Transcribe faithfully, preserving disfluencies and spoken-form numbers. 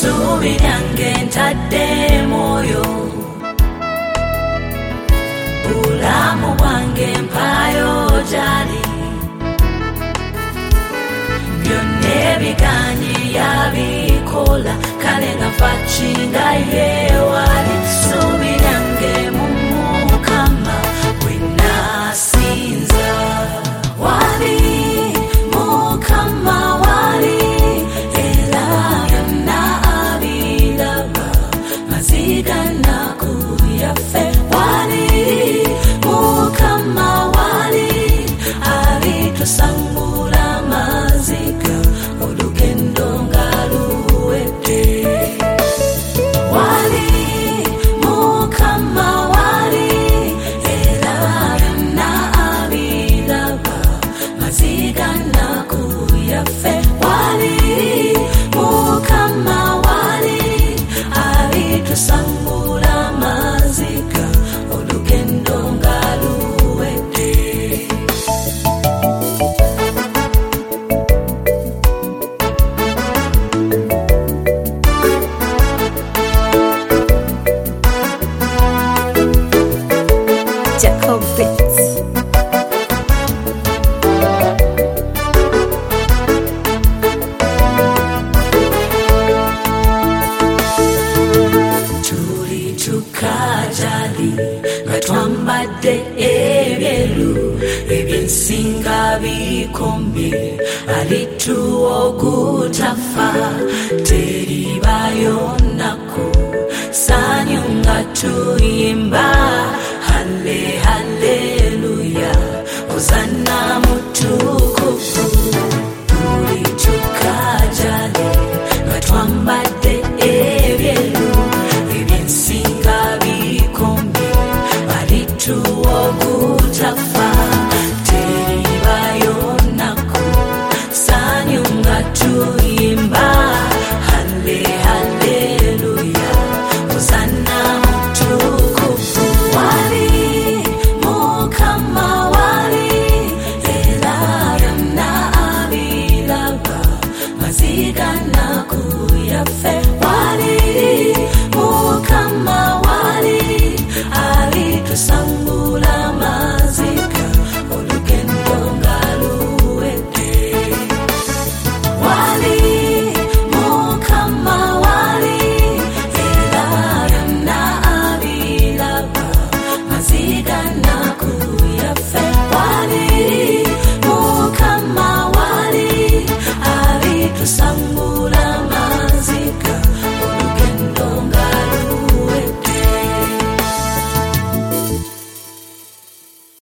Subi yange ntadde moyo, bulamu bwange mpayo gyali, byonna ebiganye yabikola, kale nga nfa kinga yeewali. Subi yange mu Mukama gwe naasinza, wali Mukama wali, era byonna abiraba, maziga nnaku yaffe. Wali Mukama wali, alitusangula maziga, olugendo nga luwedde. Wali Mukama wali, era byonna abiraba, maziga nnaku yaffe. Wali Mukama wali, alitusangula maziga, olugendo nga luwedde. Jacob Beats. Tuli tukajali nga twambadde ebyeru, ebyensinga bikombye, alituwa ogutafa, teribayo nnaku, sanyu nga tuyimba,